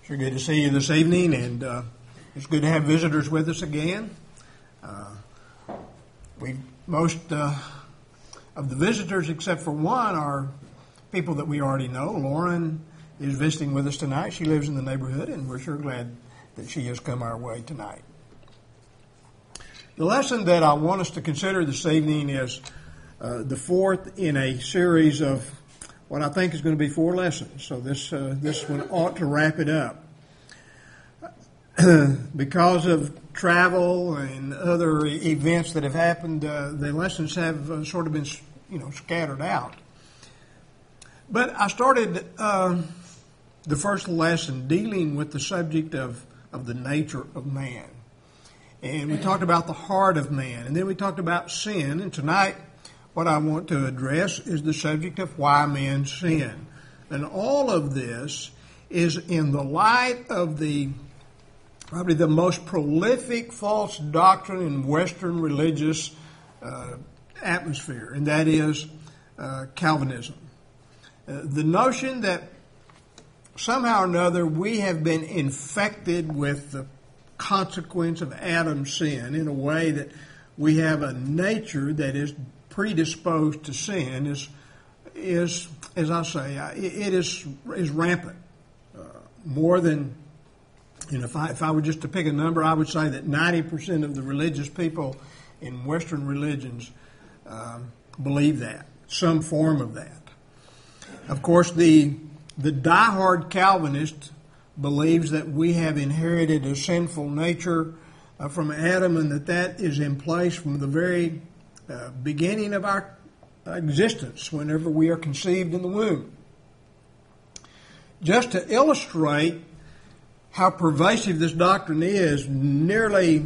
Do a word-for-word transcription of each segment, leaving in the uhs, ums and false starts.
Sure good to see you this evening, and uh, it's good to have visitors with us again. Uh, we most uh, of the visitors, except for one, are people that we already know. Lauren is visiting with us tonight. She lives in the neighborhood, and we're sure glad that she has come our way tonight. The lesson that I want us to consider this evening is uh, the fourth in a series of what I think is going to be four lessons. So this uh, this one ought to wrap it up. Because of travel and other events that have happened, uh, the lessons have uh, sort of been, you know, scattered out. But I started uh, the first lesson dealing with the subject of, of the nature of man. And we talked about the heart of man, and then we talked about sin, and tonight what I want to address is the subject of why men sin. And all of this is in the light of the probably the most prolific false doctrine in Western religious uh, atmosphere, and that is uh, Calvinism. Uh, the notion that somehow or another we have been infected with the consequence of Adam's sin in a way that we have a nature that is predisposed to sin is, is as I say, it is is rampant. Uh, more than, you know, if I, if I were just to pick a number, I would say that ninety percent of the religious people in Western religions um, believe that, some form of that. Of course, the the diehard Calvinist believes that we have inherited a sinful nature uh, from Adam, and that that is in place from the very Uh, beginning of our existence, whenever we are conceived in the womb. Just to illustrate how pervasive this doctrine is, nearly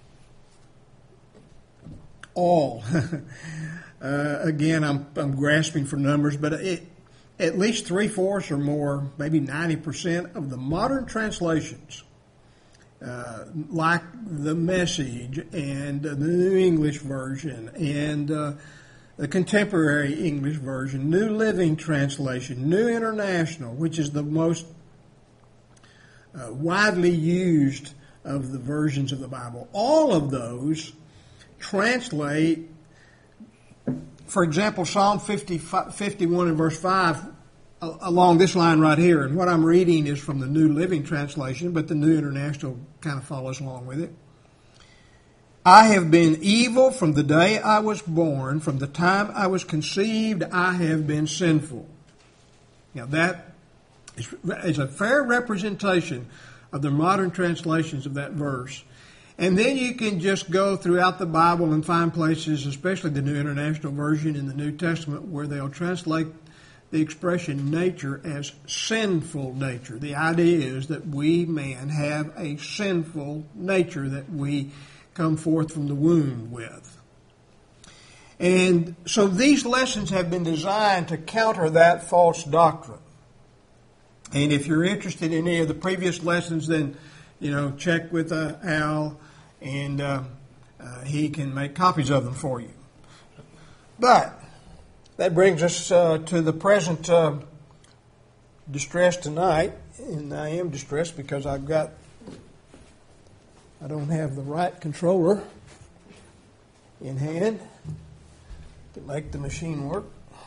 all, uh, again, I'm, I'm grasping for numbers, but it, at least three-fourths or more, maybe ninety percent of the modern translations, Uh, like the Message and uh, the New English Version and uh, the Contemporary English Version, New Living Translation, New International, which is the most uh, widely used of the versions of the Bible. All of those translate, for example, Psalm fifty, fifty-one and verse five, along this line right here. And what I'm reading is from the New Living Translation, but the New International kind of follows along with it. I have been evil from the day I was born. From the time I was conceived, I have been sinful. Now that is, is a fair representation of the modern translations of that verse. And then you can just go throughout the Bible and find places, especially the New International Version in the New Testament, where they'll translate the expression nature as sinful nature. The idea is that we, man, have a sinful nature that we come forth from the womb with. And so these lessons have been designed to counter that false doctrine. And if you're interested in any of the previous lessons, then, you know, check with uh, Al, and uh, uh, he can make copies of them for you. But that brings us uh, to the present uh, distress tonight, and I am distressed because I've got, I don't have the right controller in hand to make the machine work.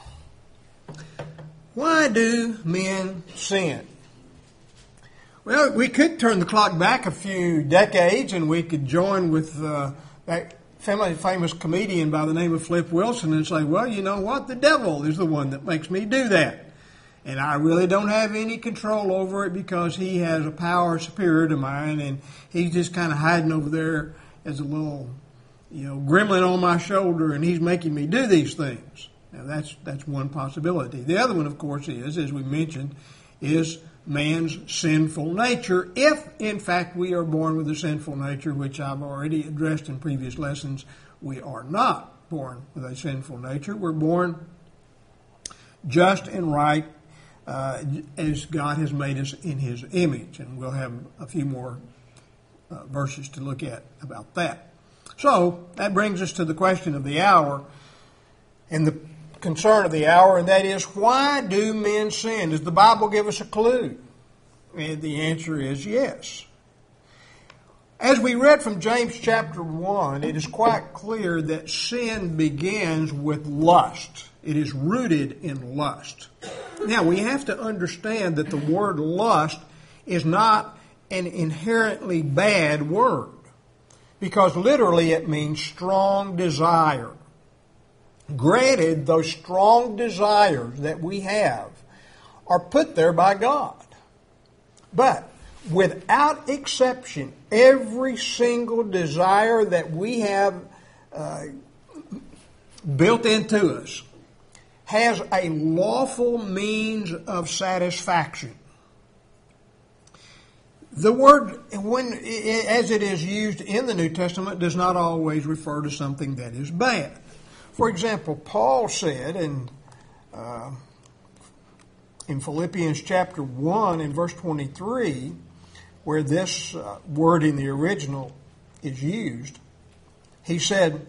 Why do men sin? Well, we could turn the clock back a few decades, and we could join with uh, that family famous comedian by the name of Flip Wilson and say, well, you know what? The devil is the one that makes me do that. And I really don't have any control over it because he has a power superior to mine, and he's just kind of hiding over there as a little, you know, gremlin on my shoulder, and he's making me do these things. Now, that's that's one possibility. The other one, of course, is, as we mentioned, is man's sinful nature, if, in fact, we are born with a sinful nature, which I've already addressed in previous lessons. We are not born with a sinful nature. We're born just and right uh, as God has made us in His image. And we'll have a few more uh, verses to look at about that. So, that brings us to the question of the hour and the concern of the hour, and that is, why do men sin? Does the Bible give us a clue? And the answer is yes. As we read from James chapter one, it is quite clear that sin begins with lust. It is rooted in lust. Now, we have to understand that the word lust is not an inherently bad word, because literally it means strong desire. Granted, those strong desires that we have are put there by God. But without exception, every single desire that we have uh, built into us has a lawful means of satisfaction. The word, when as it is used in the New Testament, does not always refer to something that is bad. For example, Paul said in uh, in Philippians chapter one and verse twenty-three, where this uh, word in the original is used, he said,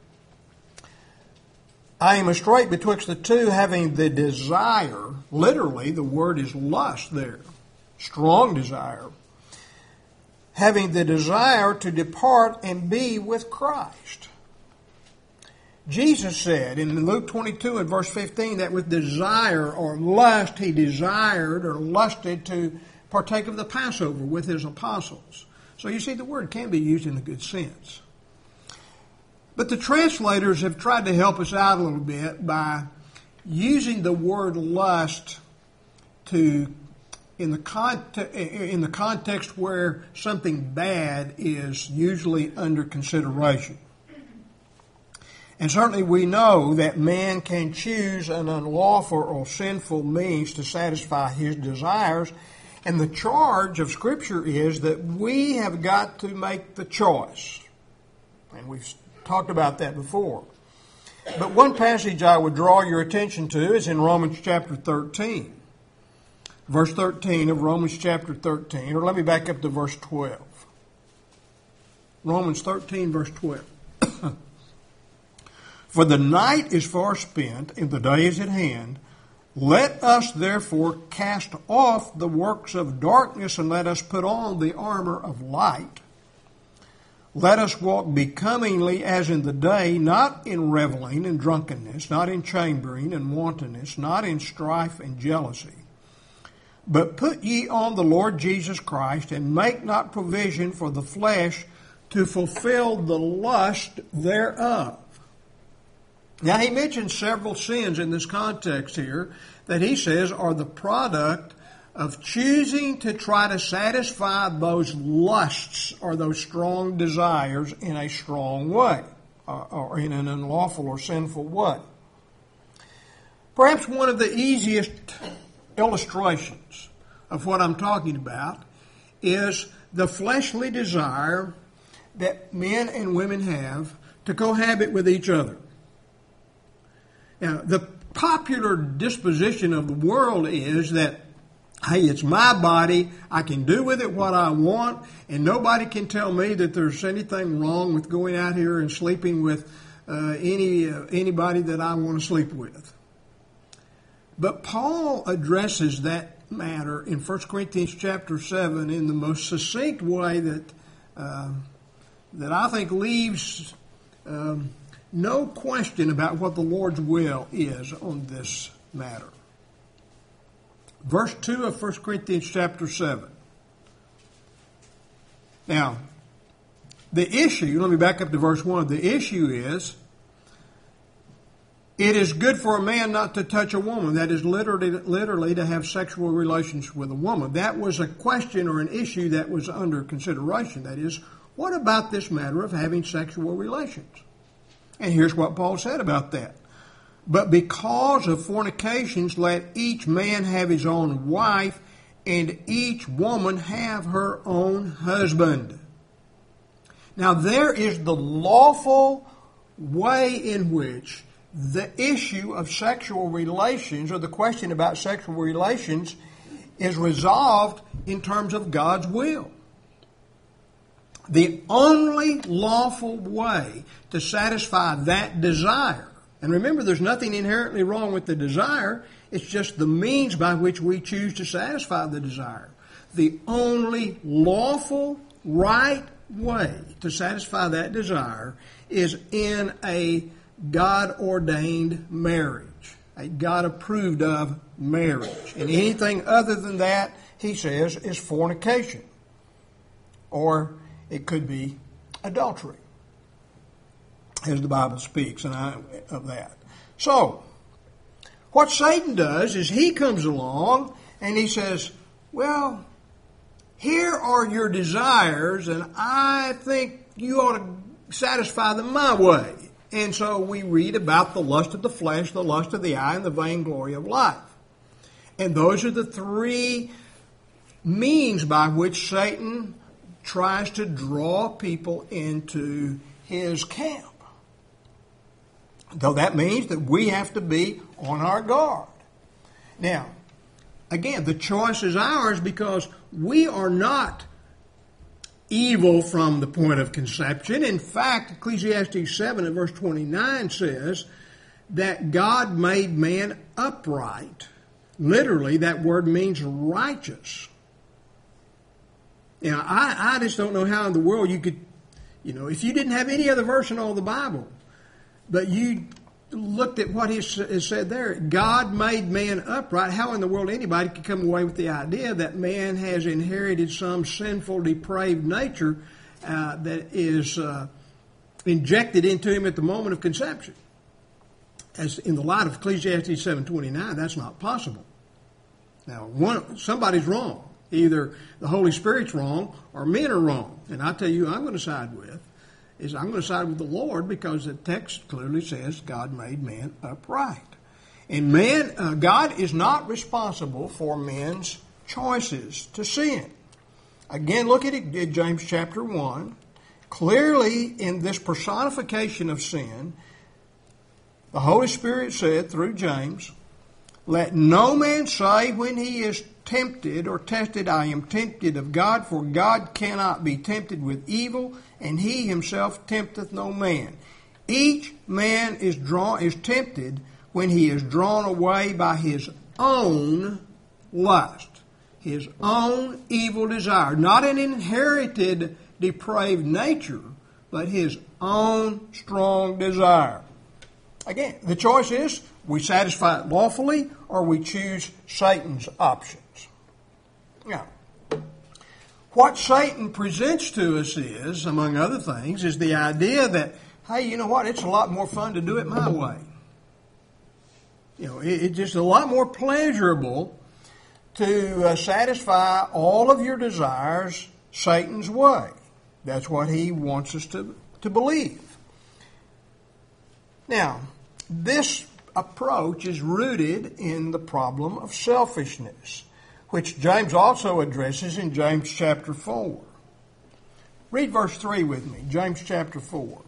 I am astrait betwixt the two, having the desire, literally the word is lust there, strong desire, having the desire to depart and be with Christ. Jesus said in Luke twenty-two and verse fifteen that with desire or lust he desired or lusted to partake of the Passover with his apostles. So you see, the word can be used in a good sense. But the translators have tried to help us out a little bit by using the word lust to in the context, in the context where something bad is usually under consideration. And certainly we know that man can choose an unlawful or sinful means to satisfy his desires. And the charge of Scripture is that we have got to make the choice. And we've talked about that before. But one passage I would draw your attention to is in Romans chapter thirteen. Verse thirteen of Romans chapter thirteen. Or let me back up to verse twelve. Romans thirteen, verse twelve. For the night is far spent, and the day is at hand. Let us therefore cast off the works of darkness, and let us put on the armor of light. Let us walk becomingly as in the day, not in reveling and drunkenness, not in chambering and wantonness, not in strife and jealousy. But put ye on the Lord Jesus Christ, and make not provision for the flesh to fulfill the lust thereof. Now, he mentions several sins in this context here that he says are the product of choosing to try to satisfy those lusts or those strong desires in a strong way or, or in an unlawful or sinful way. Perhaps one of the easiest illustrations of what I'm talking about is the fleshly desire that men and women have to cohabit with each other. Now, the popular disposition of the world is that, hey, it's my body, I can do with it what I want, and nobody can tell me that there's anything wrong with going out here and sleeping with uh, any uh, anybody that I want to sleep with. But Paul addresses that matter in First Corinthians chapter seven in the most succinct way that uh, that I think leaves um, no question about what the Lord's will is on this matter. Verse two of First Corinthians chapter seven. Now, the issue, let me back up to verse one. The issue is, it is good for a man not to touch a woman. That is literally, literally to have sexual relations with a woman. That was a question or an issue that was under consideration. That is, what about this matter of having sexual relations? And here's what Paul said about that. But because of fornications, let each man have his own wife, and each woman have her own husband. Now, there is the lawful way in which the issue of sexual relations, or the question about sexual relations, is resolved in terms of God's will. The only lawful way to satisfy that desire, and remember, there's nothing inherently wrong with the desire, it's just the means by which we choose to satisfy the desire. the only lawful, right way to satisfy that desire is in a God-ordained marriage, a God-approved of marriage. And anything other than that, he says, is fornication. Or it could be adultery, as the Bible speaks and I, of that. So, what Satan does is he comes along and he says, well, here are your desires, and I think you ought to satisfy them my way. And so we read about the lust of the flesh, the lust of the eye, and the vainglory of life. And those are the three means by which Satan tries to draw people into his camp. Though that means that we have to be on our guard. Now, again, the choice is ours because we are not evil from the point of conception. In fact, Ecclesiastes seven and verse twenty-nine says that God made man upright. Literally, that word means righteous. Now, I, I just don't know how in the world you could, you know, if you didn't have any other verse in all the Bible, but you looked at what he said there, God made man upright. How in the world anybody could come away with the idea that man has inherited some sinful, depraved nature uh, that is uh, injected into him at the moment of conception? As in the light of Ecclesiastes seven twenty-nine, that's not possible. Now, one, somebody's wrong. Either the Holy Spirit's wrong or men are wrong. And I tell you who I'm going to side with is I'm going to side with the Lord because the text clearly says God made man upright. And man, uh, God is not responsible for men's choices to sin. Again, look at it in James chapter one. Clearly, in this personification of sin, the Holy Spirit said through James, let no man say when he is tempted or tested, I am tempted of God, for God cannot be tempted with evil, and he himself tempteth no man. Each man is drawn is tempted when he is drawn away by his own lust, his own evil desire, not an inherited depraved nature, but his own strong desire. Again, the choice is we satisfy it lawfully or we choose Satan's options. Now, what Satan presents to us is, among other things, is the idea that, hey, you know what, it's a lot more fun to do it my way. You know, it, it's just a lot more pleasurable to uh, satisfy all of your desires Satan's way. That's what he wants us to, to believe. Now, this approach is rooted in the problem of selfishness, which James also addresses in James chapter four. Read verse three with me, James chapter four.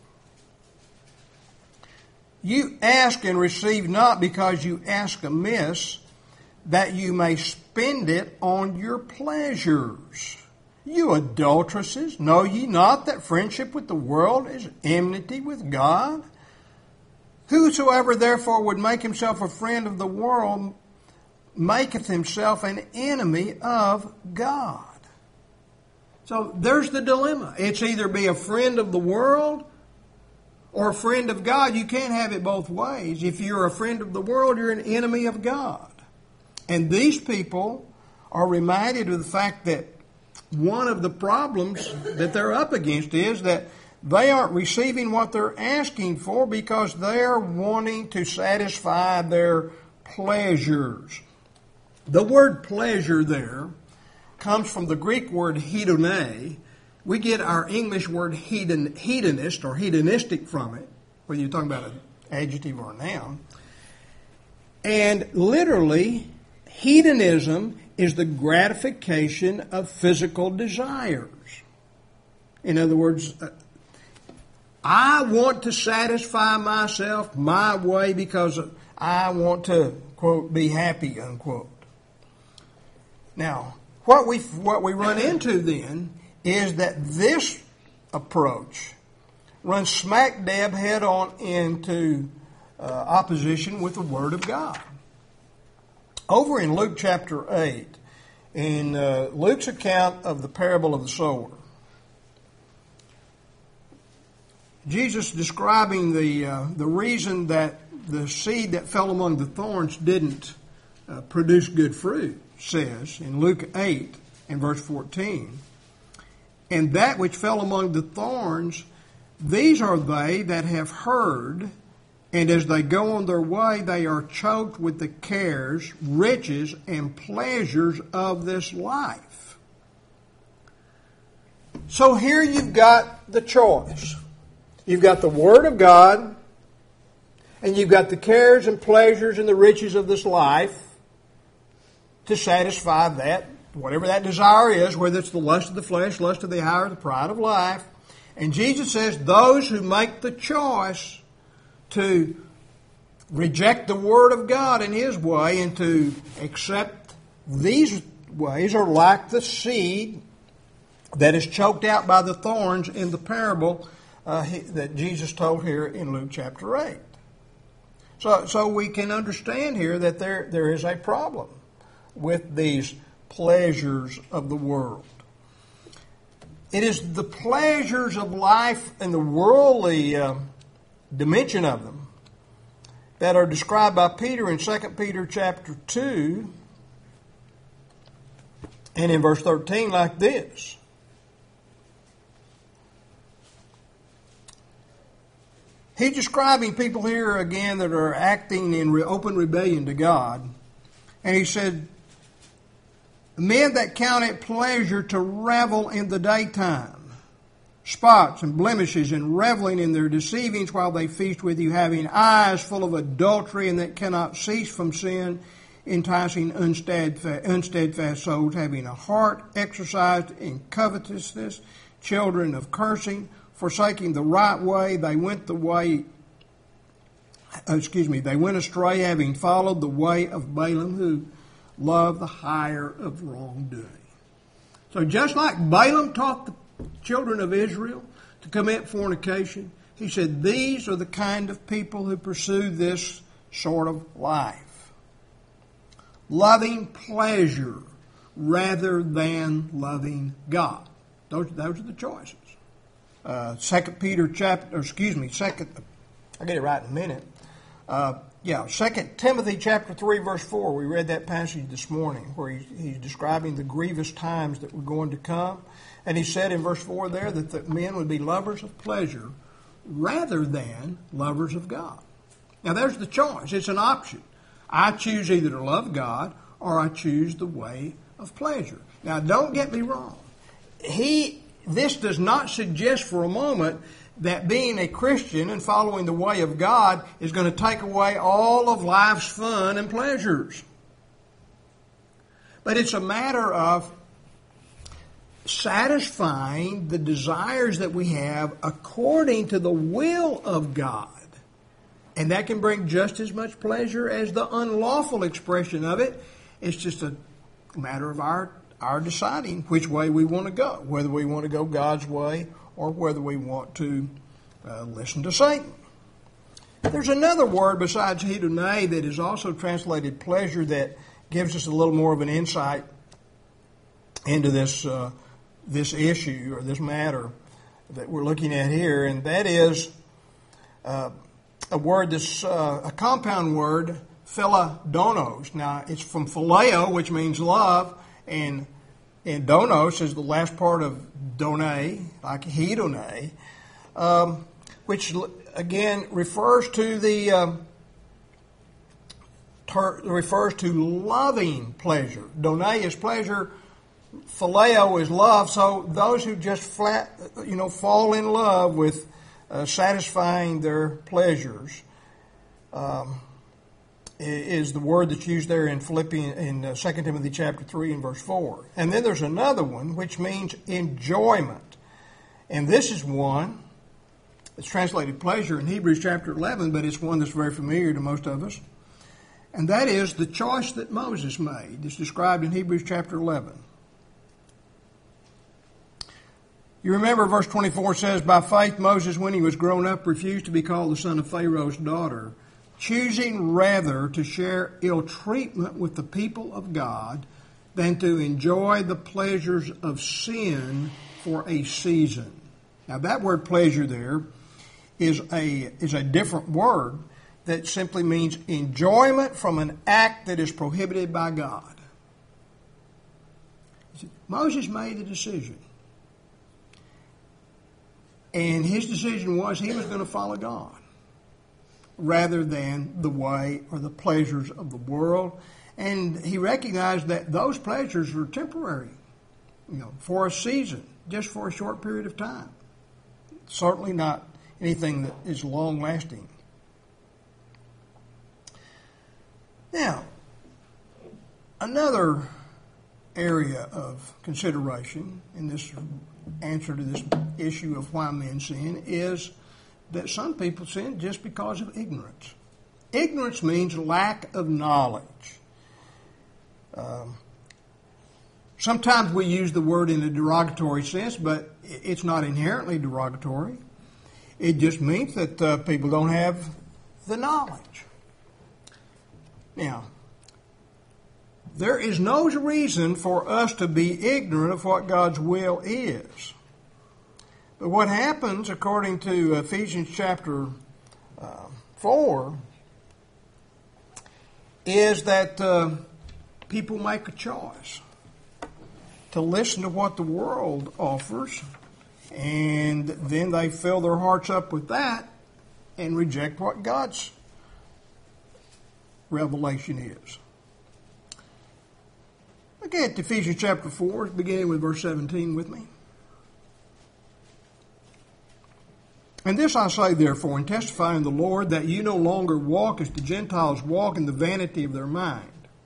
You ask and receive not because you ask amiss, that you may spend it on your pleasures. You adulteresses, know ye not that friendship with the world is enmity with God? Whosoever therefore would make himself a friend of the world maketh himself an enemy of God. So there's the dilemma. It's either be a friend of the world or a friend of God. You can't have it both ways. If you're a friend of the world, you're an enemy of God. And these people are reminded of the fact that one of the problems that they're up against is that they aren't receiving what they're asking for because they're wanting to satisfy their pleasures. The word pleasure there comes from the Greek word hedone. We get our English word hedon, hedonist or hedonistic from it, whether you're talking about an adjective or a noun. And literally, hedonism is the gratification of physical desires. In other words, I want to satisfy myself my way because I want to, quote, be happy, unquote. Now, what we what we run into then is that this approach runs smack dab head on into uh, opposition with the Word of God. Over in Luke chapter eight in uh, Luke's account of the parable of the sower. Jesus describing the uh, the reason that the seed that fell among the thorns didn't uh, produce good fruit, says in Luke eight and verse fourteen, and that which fell among the thorns, these are they that have heard, and as they go on their way, they are choked with the cares, riches, and pleasures of this life. So here you've got the choice. You've got the Word of God, and you've got the cares and pleasures and the riches of this life to satisfy that, whatever that desire is, whether it's the lust of the flesh, lust of the eye, or the pride of life. And Jesus says those who make the choice to reject the Word of God and His way and to accept these ways are like the seed that is choked out by the thorns in the parable uh, he, that Jesus told here in Luke chapter eight. So, so we can understand here that there, there is a problem with these pleasures of the world. It is the pleasures of life and the worldly uh, dimension of them that are described by Peter in Second Peter chapter two and in verse thirteen like this. He's describing people here again that are acting in open rebellion to God. And he said, men that count it pleasure to revel in the daytime, spots and blemishes, and reveling in their deceivings while they feast with you, having eyes full of adultery and that cannot cease from sin, enticing unsteadfast, unsteadfast souls, having a heart exercised in covetousness, children of cursing, forsaking the right way, they went the way, excuse me, they went astray, having followed the way of Balaam, who loved the hire of wrongdoing. So just like Balaam taught the children of Israel to commit fornication, he said these are the kind of people who pursue this sort of life. Loving pleasure rather than loving God. Those, those are the choices. Uh, Second Peter chapter, or excuse me, second, I'll get it right in a minute. Uh, yeah, Second Timothy chapter three, verse four. We read that passage this morning where he, he's describing the grievous times that were going to come. And he said in verse four there that the men would be lovers of pleasure rather than lovers of God. Now there's the choice. It's an option. I choose either to love God or I choose the way of pleasure. Now don't get me wrong. He This does not suggest for a moment that being a Christian and following the way of God is going to take away all of life's fun and pleasures. But it's a matter of satisfying the desires that we have according to the will of God. And that can bring just as much pleasure as the unlawful expression of it. It's just a matter of our Our deciding which way we want to go, whether we want to go God's way or whether we want to uh, listen to Satan. There's another word besides hedone that is also translated pleasure that gives us a little more of an insight into this uh, this issue or this matter that we're looking at here, and that is uh, a word that's uh, a compound word, philodonos. Now, it's from phileo, which means love, and and donos is the last part of done, like hedone, um, which again refers to the um, ter- refers to loving pleasure. Done is pleasure, phileo is love. So those who just flat, you know, fall in love with uh, satisfying their pleasures. Um, is the word that's used there in Philippians, in uh, Second Timothy chapter three and verse four. And then there's another one which means enjoyment. And this is one that's translated pleasure in Hebrews chapter eleven, but it's one that's very familiar to most of us. And that is the choice that Moses made. It's described in Hebrews chapter eleven. You remember verse twenty-four says, by faith Moses, when he was grown up, refused to be called the son of Pharaoh's daughter, choosing rather to share ill treatment with the people of God than to enjoy the pleasures of sin for a season. Now that word pleasure there is a is a different word that simply means enjoyment from an act that is prohibited by God. Moses made a decision. And his decision was he was going to follow God rather than the way or the pleasures of the world. And he recognized that those pleasures are temporary, you know, for a season, just for a short period of time. Certainly not anything that is long-lasting. Now, another area of consideration in this answer to this issue of why men sin is that some people sin just because of ignorance. Ignorance means lack of knowledge. Um, sometimes we use the word in a derogatory sense, but it's not inherently derogatory. It just means that uh, people don't have the knowledge. Now, there is no reason for us to be ignorant of what God's will is. But what happens, according to Ephesians chapter uh, four, is that uh, people make a choice to listen to what the world offers, and then they fill their hearts up with that and reject what God's revelation is. Look at Ephesians chapter four, beginning with verse seventeen with me. And this I say, therefore, and testify in the Lord, that you no longer walk as the Gentiles walk in the vanity of their mind,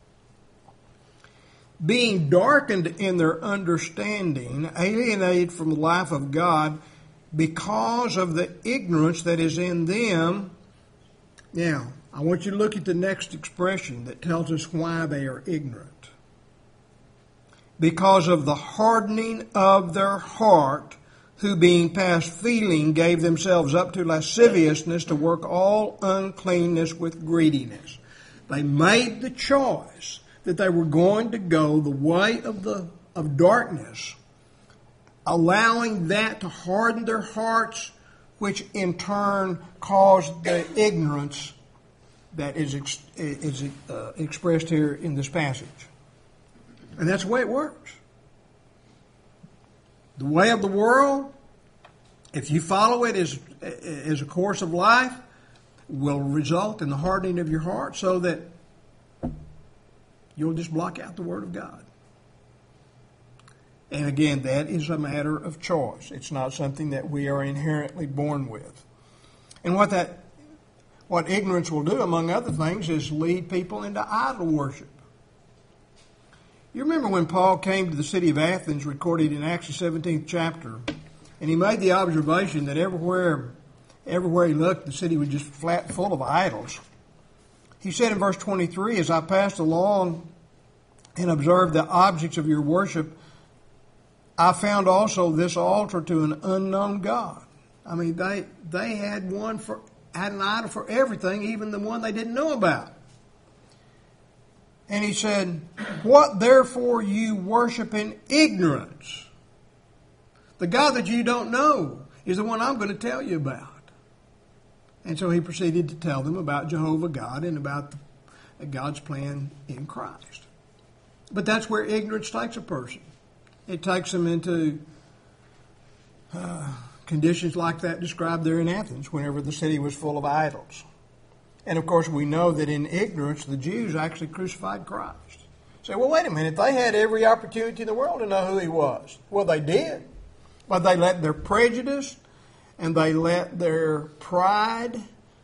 being darkened in their understanding, alienated from the life of God because of the ignorance that is in them. Now, I want you to look at the next expression that tells us why they are ignorant. Because of the hardening of their heart, who being past feeling gave themselves up to lasciviousness to work all uncleanness with greediness. They made the choice that they were going to go the way of the of darkness, allowing that to harden their hearts, which in turn caused the ignorance that is ex, is uh, expressed here in this passage. And that's the way it works. The way of the world, if you follow it as, as a course of life, will result in the hardening of your heart so that you'll just block out the Word of God. And again, that is a matter of choice. It's not something that we are inherently born with. And what that, what ignorance will do, among other things, is lead people into idol worship. You remember when Paul came to the city of Athens, recorded in Acts the seventeenth chapter, and he made the observation that everywhere, everywhere he looked, the city was just flat full of idols. He said in verse twenty-three, as I passed along and observed the objects of your worship, I found also this altar to an unknown God. I mean, they they had one for had an idol for everything, even the one they didn't know about. And he said, what therefore you worship in ignorance? The God that you don't know is the one I'm going to tell you about. And so he proceeded to tell them about Jehovah God and about God's plan in Christ. But that's where ignorance takes a person. It takes them into uh, conditions like that described there in Athens, whenever the city was full of idols. And of course, we know that in ignorance, the Jews actually crucified Christ. Say, well, wait a minute. They had every opportunity in the world to know who he was. Well, they did. But they let their prejudice and they let their pride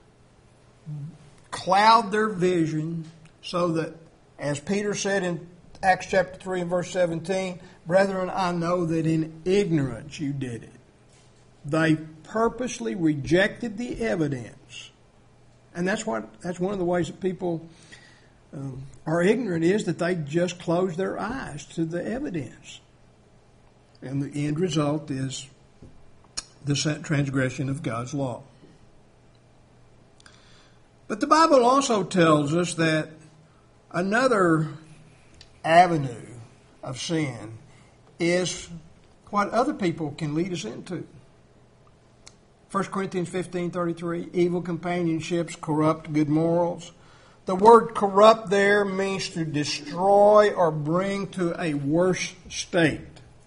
cloud their vision so that, as Peter said in Acts chapter three and verse seventeen, brethren, I know that in ignorance you did it. They purposely rejected the evidence. And that's what that's one of the ways that people um, are ignorant, is that they just close their eyes to the evidence. And the end result is the transgression of God's law. But the Bible also tells us that another avenue of sin is what other people can lead us into. First Corinthians fifteen thirty-three, evil companionships corrupt good morals. The word corrupt there means to destroy or bring to a worse state.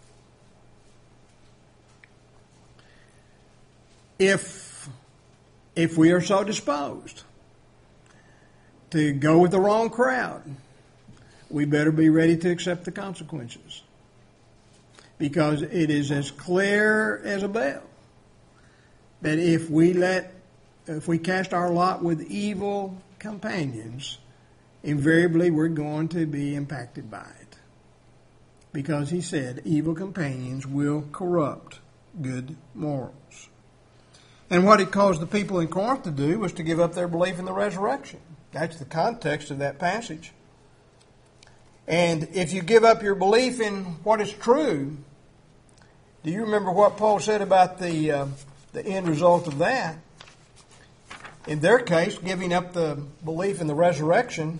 If, if we are so disposed to go with the wrong crowd, we better be ready to accept the consequences. Because it is as clear as a bell that if we let, if we cast our lot with evil companions, invariably we're going to be impacted by it. Because he said evil companions will corrupt good morals. And what he caused the people in Corinth to do was to give up their belief in the resurrection. That's the context of that passage. And if you give up your belief in what is true, do you remember what Paul said about the uh, the end result of that? In their case, giving up the belief in the resurrection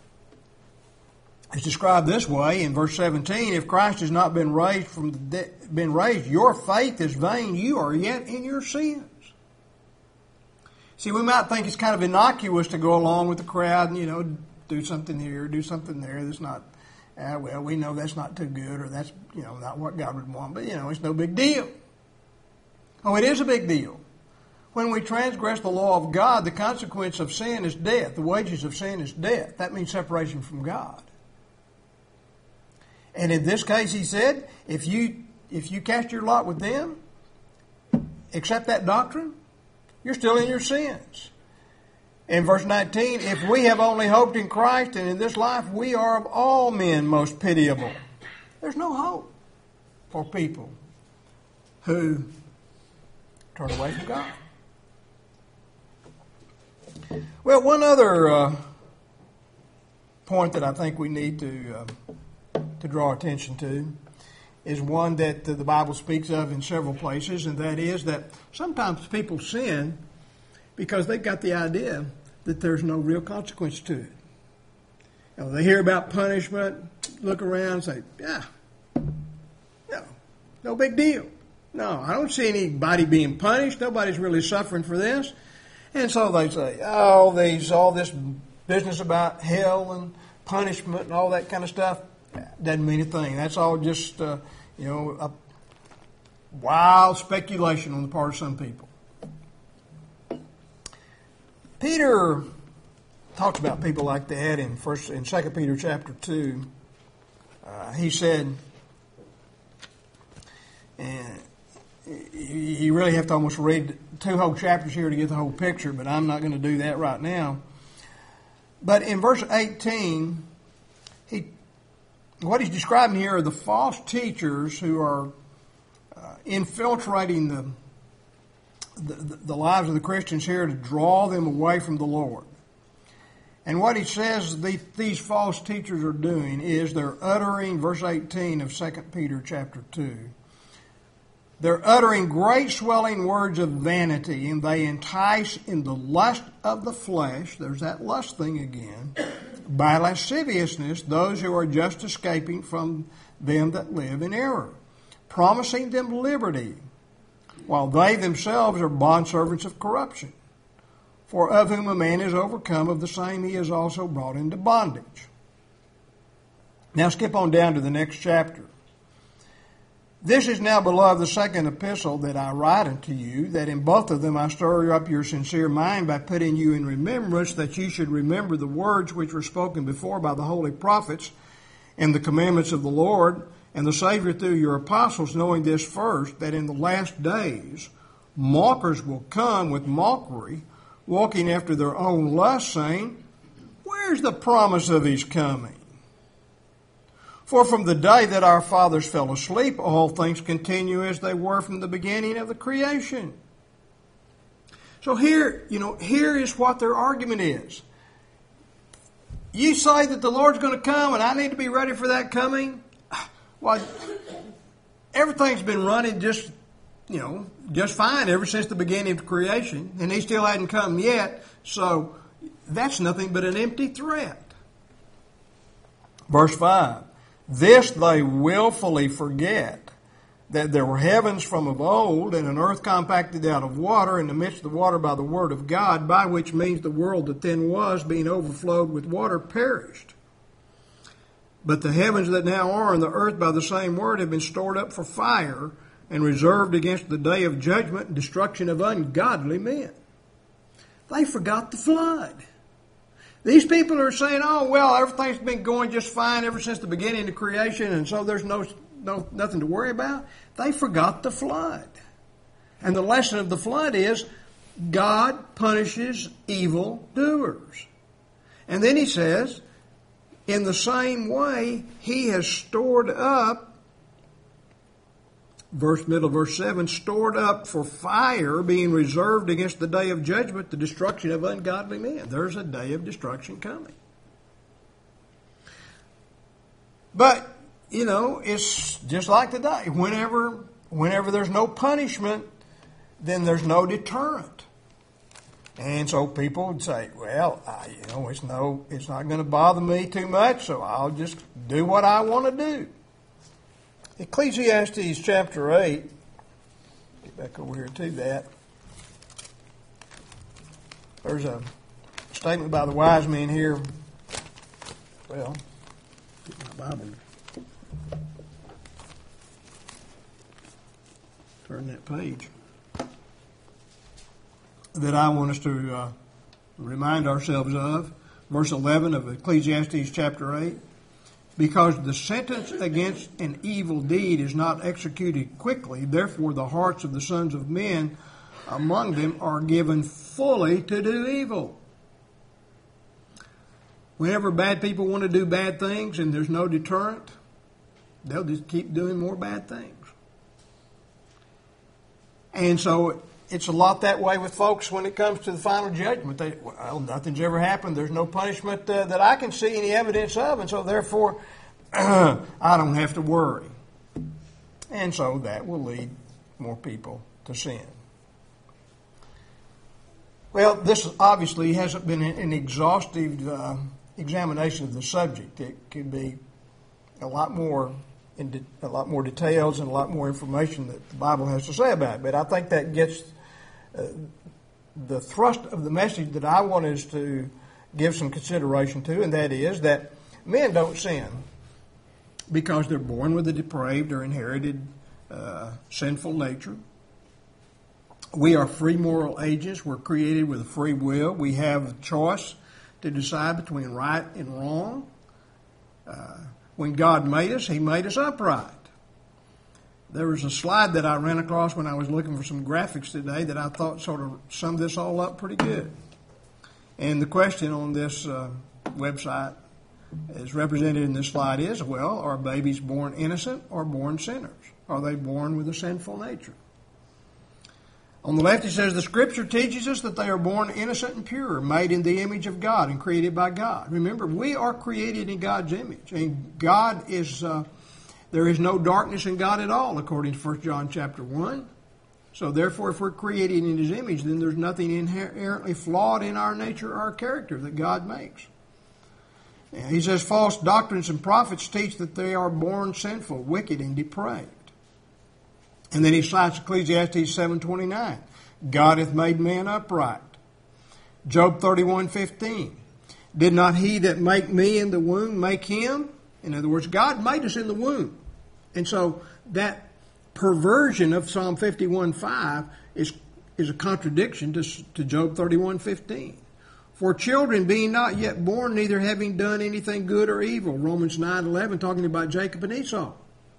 is described this way in verse seventeen: if Christ has not been raised from the de- been raised, your faith is vain. You are yet in your sins. See, we might think it's kind of innocuous to go along with the crowd and, you know, do something here, do something there. That's not, uh, well, we know that's not too good, or that's, you know, not what God would want. But, you know, it's no big deal. Oh, it is a big deal. When we transgress the law of God, the consequence of sin is death. The wages of sin is death. That means separation from God. And in this case, he said, if you if you cast your lot with them, accept that doctrine, you're still in your sins. In verse nineteen, if we have only hoped in Christ, and in this life we are of all men most pitiable. There's no hope for people who turn away from God. Well, one other uh, point that I think we need to uh, to draw attention to is one that the Bible speaks of in several places, and that is that sometimes people sin because they've got the idea that there's no real consequence to it. You know, they hear about punishment, look around and say, yeah, no, no big deal. No, I don't see anybody being punished. Nobody's really suffering for this. And so they say, oh, these all this business about hell and punishment and all that kind of stuff doesn't mean a thing. That's all just, uh, you know, a wild speculation on the part of some people. Peter talks about people like that in first in Second Peter chapter two. Uh, he said, and you really have to almost read two whole chapters here to get the whole picture, but I'm not going to do that right now. But in verse eighteen, he what he's describing here are the false teachers who are uh, infiltrating the, the the lives of the Christians here to draw them away from the Lord. And what he says the, these false teachers are doing is they're uttering, verse eighteen of Second Peter chapter two, they're uttering great swelling words of vanity, and they entice in the lust of the flesh, there's that lust thing again, by lasciviousness those who are just escaping from them that live in error, promising them liberty, while they themselves are bondservants of corruption. For of whom a man is overcome, of the same he is also brought into bondage. Now skip on down to the next chapter. This is now, beloved, the second epistle that I write unto you, that in both of them I stir up your sincere mind by putting you in remembrance, that you should remember the words which were spoken before by the holy prophets, and the commandments of the Lord and the Savior through your apostles, knowing this first, that in the last days mockers will come with mockery, walking after their own lust, saying, where's the promise of his coming? For from the day that our fathers fell asleep, all things continue as they were from the beginning of the creation. So here, you know, here is what their argument is. You say that the Lord's going to come and I need to be ready for that coming? Well, everything's been running just, you know, just fine ever since the beginning of creation, and he still hadn't come yet, so that's nothing but an empty threat. Verse five. This they willfully forget, that there were heavens from of old, and an earth compacted out of water, in the midst of the water by the word of God, by which means the world that then was, being overflowed with water, perished. But the heavens that now are, and the earth by the same word, have been stored up for fire, and reserved against the day of judgment and destruction of ungodly men. They forgot the flood. These people are saying, oh, well, everything's been going just fine ever since the beginning of creation, and so there's no, no nothing to worry about. They forgot the flood. And the lesson of the flood is God punishes evil doers. And then he says, in the same way, he has stored up, verse middle of verse seven, stored up for fire, being reserved against the day of judgment, the destruction of ungodly men. There's a day of destruction coming. But, you know, it's just like today. Whenever, whenever there's no punishment, then there's no deterrent. And so people would say, well, I, you know, it's no, it's not going to bother me too much, so I'll just do what I want to do. Ecclesiastes chapter eight, get back over here to that. There's a statement by the wise men here. Well, get my Bible. Turn that page. That I want us to uh, remind ourselves of. Verse eleven of Ecclesiastes chapter eight. Because the sentence against an evil deed is not executed quickly, therefore the hearts of the sons of men among them are given fully to do evil. Whenever bad people want to do bad things and there's no deterrent, they'll just keep doing more bad things. And so it's a lot that way with folks when it comes to the final judgment. They, well, nothing's ever happened. There's no punishment uh, that I can see any evidence of, and so therefore I don't have to worry. And so that will lead more people to sin. Well, this obviously hasn't been an exhaustive uh, examination of the subject. It could be a lot more in de- a lot more details and a lot more information that the Bible has to say about it. But I think that gets uh, the thrust of the message that I want us to give some consideration to, and that is that men don't sin because they're born with a depraved or inherited uh, sinful nature. We are free moral agents. We're created with a free will. We have a choice to decide between right and wrong. Uh, when God made us, He made us upright. There was a slide that I ran across when I was looking for some graphics today that I thought sort of summed this all up pretty good. And the question on this uh, website as represented in this slide is, well, are babies born innocent or born sinners? Are they born with a sinful nature? On the left, it says, the Scripture teaches us that they are born innocent and pure, made in the image of God and created by God. Remember, we are created in God's image. And God is, uh, there is no darkness in God at all, according to First John chapter one. So therefore, if we're created in His image, then there's nothing inherently flawed in our nature or our character that God makes. And he says, false doctrines and prophets teach that they are born sinful, wicked, and depraved. And then he cites Ecclesiastes seven twenty-nine. God hath made man upright. Job thirty-one fifteen. Did not He that make me in the womb make him? In other words, God made us in the womb. And so that perversion of Psalm fifty-one five is, is a contradiction to, to Job thirty-one fifteen. For children being not yet born, neither having done anything good or evil. Romans nine eleven, talking about Jacob and Esau.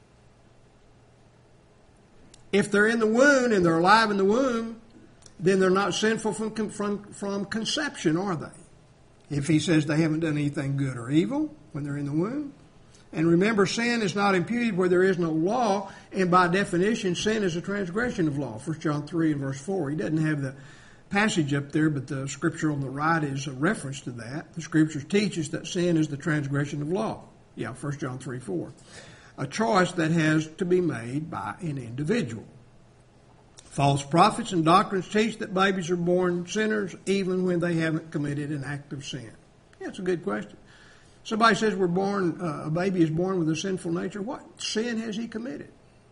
If they're in the womb and they're alive in the womb, then they're not sinful from, from, from conception, are they? If he says they haven't done anything good or evil when they're in the womb. And remember, sin is not imputed where there is no law, and by definition, sin is a transgression of law. First John three and verse four. He doesn't have the passage up there, but the scripture on the right is a reference to that. The scriptures teach us that sin is the transgression of law. Yeah, First John three four. A choice that has to be made by an individual. False prophets and doctrines teach that babies are born sinners even when they haven't committed an act of sin. Yeah, that's a good question. Somebody says we're born, uh, a baby is born with a sinful nature. What sin has he committed?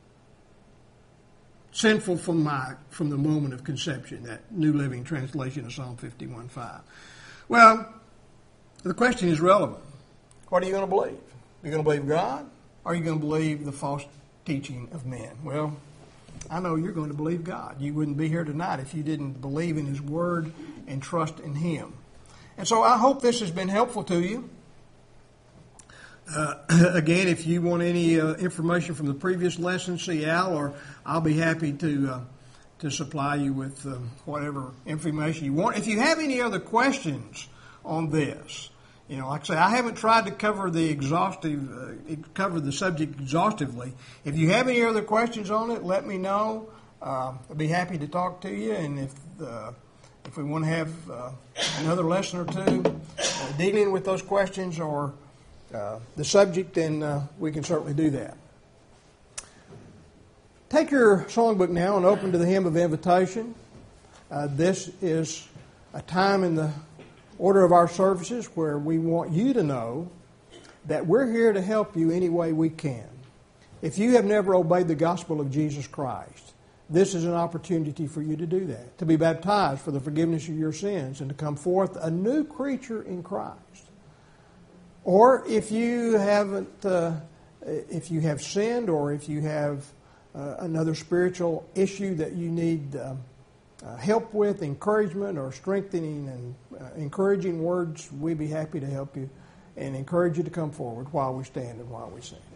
Sinful from my from the moment of conception, that New Living Translation of Psalm fifty-one five. Well, the question is relevant. What are you going to believe? Are you going to believe God, or are you going to believe the false teaching of men? Well, I know you're going to believe God. You wouldn't be here tonight if you didn't believe in His Word and trust in Him. And so I hope this has been helpful to you. Uh, again, if you want any uh, information from the previous lesson, see Al, or I'll be happy to uh, to supply you with uh, whatever information you want. If you have any other questions on this, you know, like I say, I haven't tried to cover the exhaustive, uh, cover the subject exhaustively. If you have any other questions on it, let me know. Uh, I'd be happy to talk to you, and if uh, if we want to have uh, another lesson or two uh, dealing with those questions or Uh, the subject, then uh, we can certainly do that. Take your songbook now and open to the hymn of invitation. Uh, this is a time in the order of our services where we want you to know that we're here to help you any way we can. If you have never obeyed the gospel of Jesus Christ, this is an opportunity for you to do that, to be baptized for the forgiveness of your sins and to come forth a new creature in Christ. Or if you haven't, uh, if you have sinned, or if you have uh, another spiritual issue that you need uh, uh, help with, encouragement or strengthening and uh, encouraging words, we'd be happy to help you and encourage you to come forward while we stand and while we sing.